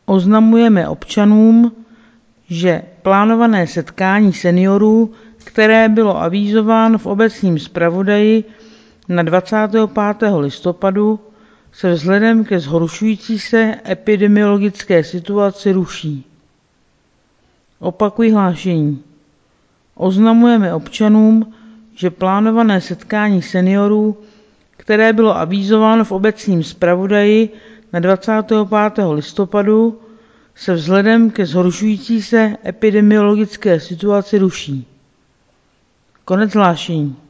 Oznamujeme občanům, že plánované setkání seniorů, které bylo avízováno v obecním zpravodaji na 25. listopadu, se vzhledem ke zhoršující se epidemiologické situaci ruší. Opakuji hlášení. Oznamujeme občanům, že plánované setkání seniorů, které bylo avízováno v obecním zpravodaji na 25. listopadu, se vzhledem ke zhoršující se epidemiologické situaci ruší. Konec hlášení.